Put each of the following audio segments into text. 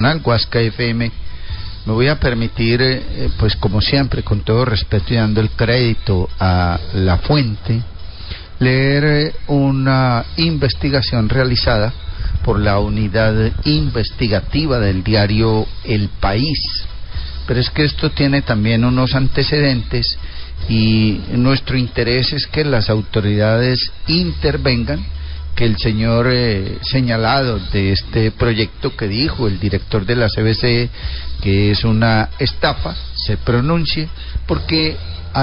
Huasca FM. Me voy a permitir, pues como siempre, con todo respeto y dando el crédito a la fuente, leer una investigación realizada por la unidad investigativa del diario El País. Pero es que esto tiene también unos antecedentes y nuestro interés es que las autoridades intervengan, que el señor señalado de este proyecto que dijo el director de la CBC que es una estafa, se pronuncie, porque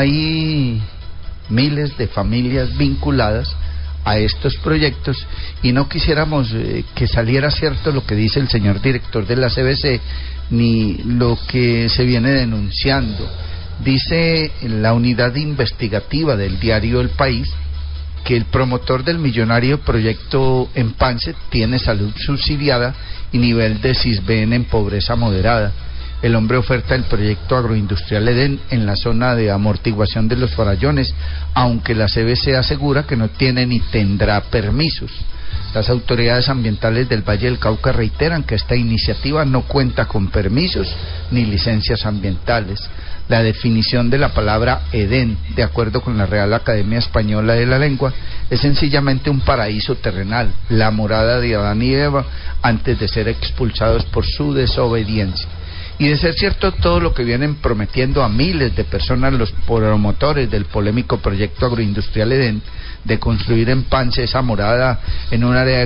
hay miles de familias vinculadas a estos proyectos y no quisiéramos que saliera cierto lo que dice el señor director de la CBC ni lo que se viene denunciando. Dice la unidad investigativa del diario El País que el promotor del millonario proyecto Empance tiene salud subsidiada y nivel de Sisbén en pobreza moderada. El hombre oferta el proyecto agroindustrial Edén en la zona de amortiguación de los Farallones, aunque la CBC asegura que no tiene ni tendrá permisos. Las autoridades ambientales del Valle del Cauca reiteran que esta iniciativa no cuenta con permisos ni licencias ambientales. La definición de la palabra Edén, de acuerdo con la Real Academia Española de la Lengua, es sencillamente un paraíso terrenal, la morada de Adán y Eva antes de ser expulsados por su desobediencia. Y de ser cierto todo lo que vienen prometiendo a miles de personas los promotores del polémico proyecto agroindustrial Edén, de construir en Pance esa morada en un área de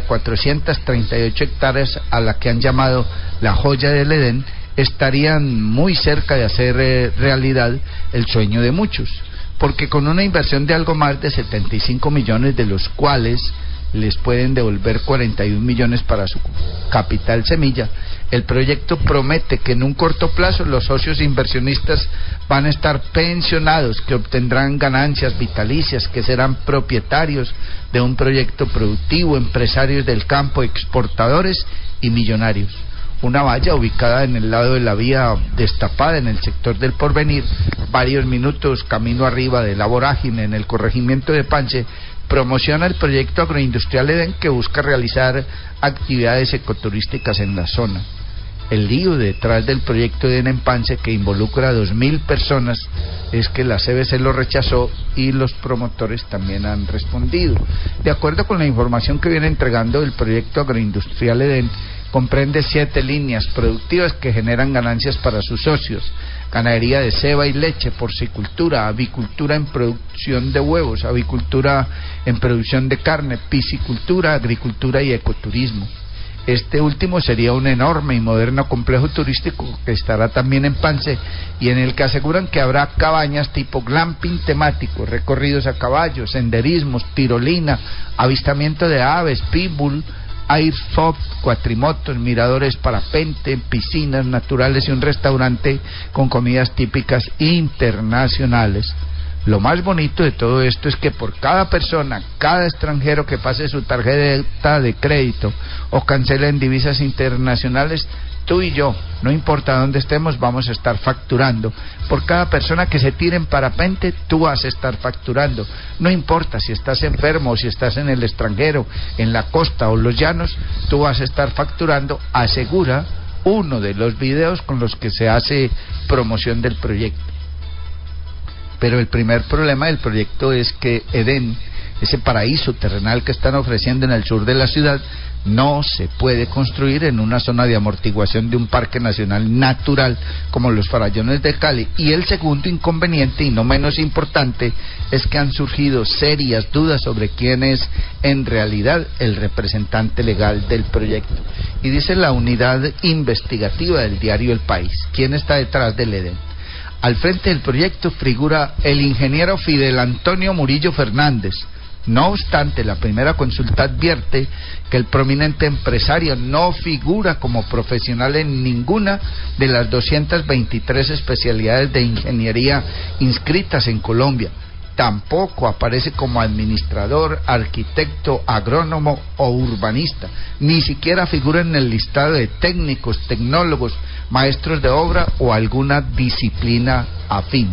438 hectáreas a la que han llamado la joya del Edén, estarían muy cerca de hacer realidad el sueño de muchos, porque con una inversión de algo más de 75 millones, de los cuales les pueden devolver 41 millones para su capital semilla, el proyecto promete que en un corto plazo los socios inversionistas van a estar pensionados, que obtendrán ganancias vitalicias, que serán propietarios de un proyecto productivo, empresarios del campo, exportadores y millonarios. Una valla ubicada en el lado de la vía destapada en el sector del Porvenir, varios minutos camino arriba de la vorágine en el corregimiento de Pance, promociona el proyecto agroindustrial Edén, que busca realizar actividades ecoturísticas en la zona. El lío detrás del proyecto Edén en Pance, que involucra a 2.000 personas, es que la CBC lo rechazó y los promotores también han respondido. De acuerdo con la información que viene entregando, el proyecto agroindustrial Edén comprende 7 líneas productivas que generan ganancias para sus socios: ganadería de ceba y leche, porcicultura, avicultura en producción de huevos, avicultura en producción de carne, piscicultura, agricultura y ecoturismo. Este último sería un enorme y moderno complejo turístico que estará también en Pance y en el que aseguran que habrá cabañas tipo glamping temático, recorridos a caballo, senderismos, tirolina, avistamiento de aves, pitbull, airsoft, cuatrimotos, miradores, parapente, piscinas naturales y un restaurante con comidas típicas internacionales. Lo más bonito de todo esto es que por cada persona, cada extranjero que pase su tarjeta de crédito o cancele en divisas internacionales, tú y yo, no importa dónde estemos, vamos a estar facturando. Por cada persona que se tire en parapente, tú vas a estar facturando. No importa si estás enfermo o si estás en el extranjero, en la costa o los llanos, tú vas a estar facturando, asegura uno de los videos con los que se hace promoción del proyecto. Pero el primer problema del proyecto es que Edén, ese paraíso terrenal que están ofreciendo en el sur de la ciudad, no se puede construir en una zona de amortiguación de un parque nacional natural como los Farallones de Cali. Y el segundo inconveniente, y no menos importante, es que han surgido serias dudas sobre quién es en realidad el representante legal del proyecto. Y dice la unidad investigativa del diario El País, ¿quién está detrás del Edén? Al frente del proyecto figura el ingeniero Fidel Antonio Murillo Fernández. No obstante, la primera consulta advierte que el prominente empresario no figura como profesional en ninguna de las 223 especialidades de ingeniería inscritas en Colombia. Tampoco aparece como administrador, arquitecto, agrónomo o urbanista. Ni siquiera figura en el listado de técnicos, tecnólogos, maestros de obra o alguna disciplina afín.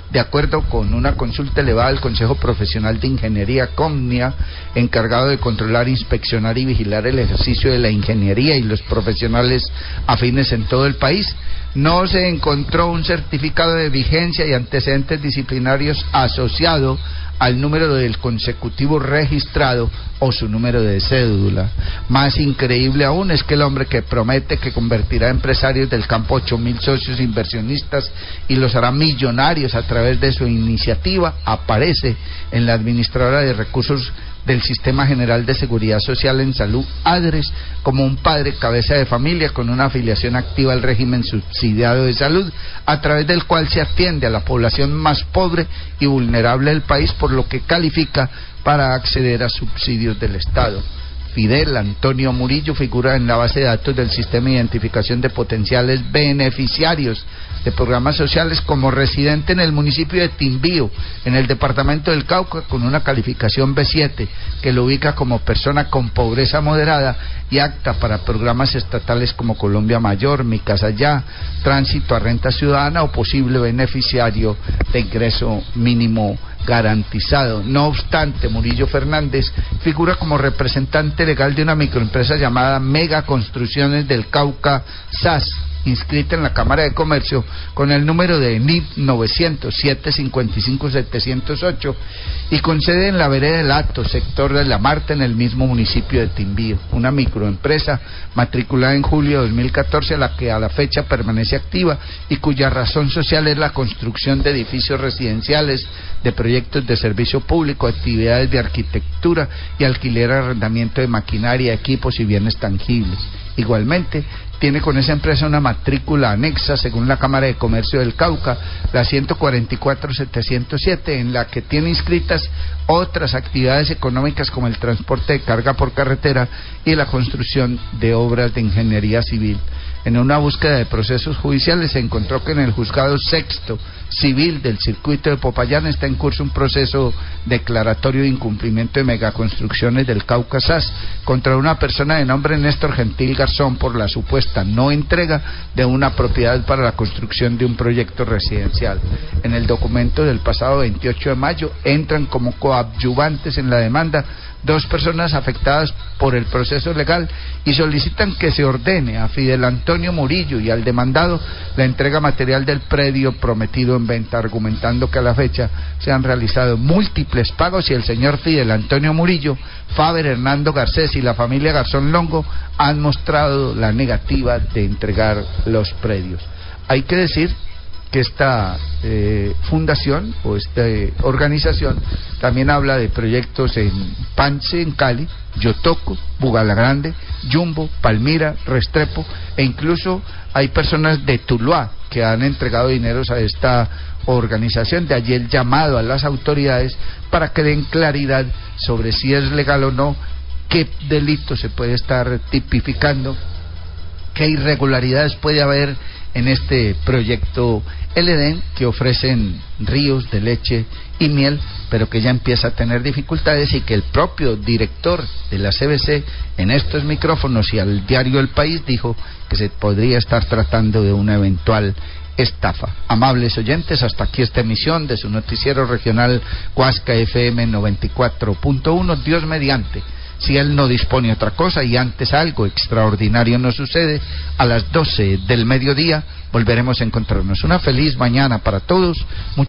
de acuerdo con una consulta elevada al Consejo Profesional de Ingeniería CONIA, encargado de controlar, inspeccionar y vigilar el ejercicio de la ingeniería y los profesionales afines en todo el país. No se encontró un certificado de vigencia y antecedentes disciplinarios asociado al número del consecutivo registrado o su número de cédula. Más increíble aún es que el hombre que promete que convertirá a empresarios del campo 8.000 socios inversionistas y los hará millonarios a través de su iniciativa aparece en la administradora de recursos del Sistema General de Seguridad Social en Salud, ADRES, como un padre cabeza de familia con una afiliación activa al régimen subsidiado de salud, a través del cual se atiende a la población más pobre y vulnerable del país, por lo que califica para acceder a subsidios del Estado. Fidel Antonio Murillo figura en la base de datos del Sistema de Identificación de Potenciales Beneficiarios de Programas Sociales como residente en el municipio de Timbío, en el departamento del Cauca, con una calificación B7 que lo ubica como persona con pobreza moderada y apta para programas estatales como Colombia Mayor, Mi Casa Ya, Tránsito a Renta Ciudadana o posible beneficiario de ingreso mínimo garantizado. No obstante, Murillo Fernández figura como representante legal de una microempresa llamada Mega Construcciones del Cauca SAS, inscrita en la Cámara de Comercio con el número de NIP 900-755-708 y con sede en la vereda del Hato, sector de La Marta, en el mismo municipio de Timbío. Una microempresa matriculada en julio de 2014, a la que a la fecha permanece activa y cuya razón social es la construcción de edificios residenciales, de proyectos de servicio público, actividades de arquitectura y alquiler, arrendamiento de maquinaria, equipos y bienes tangibles. Igualmente, tiene con esa empresa una matrícula anexa, según la Cámara de Comercio del Cauca, la 144.707, en la que tiene inscritas otras actividades económicas como el transporte de carga por carretera y la construcción de obras de ingeniería civil. En una búsqueda de procesos judiciales se encontró que en el juzgado sexto civil del circuito de Popayán está en curso un proceso declaratorio de incumplimiento de megaconstrucciones del Cauca SAS contra una persona de nombre Néstor Gentil Garzón por la supuesta no entrega de una propiedad para la construcción de un proyecto residencial. En el documento del pasado 28 de mayo entran como coadyuvantes en la demanda dos personas afectadas por el proceso legal y solicitan que se ordene a Fidel Antonio Murillo y al demandado la entrega material del predio prometido en venta, argumentando que a la fecha se han realizado múltiples pagos y el señor Fidel Antonio Murillo, Faber Hernando Garcés y la familia Garzón Longo han mostrado la negativa de entregar los predios. Hay que decir que esta fundación o esta organización también habla de proyectos en Pance, en Cali, Yotoco, Bugalagrande, Yumbo, Palmira, Restrepo, e incluso hay personas de Tuluá que han entregado dineros a esta organización. De allí el llamado a las autoridades para que den claridad sobre si es legal o no, qué delito se puede estar tipificando, qué irregularidades puede haber en este proyecto El Edén, que ofrecen ríos de leche y miel, pero que ya empieza a tener dificultades, y que el propio director de la CBC en estos micrófonos y al diario El País dijo que se podría estar tratando de una eventual estafa. Amables oyentes, hasta aquí esta emisión de su noticiero regional Huasca FM 94.1, Dios mediante. Si él no dispone otra cosa y antes algo extraordinario nos sucede, a las 12 del mediodía volveremos a encontrarnos. Una feliz mañana para todos.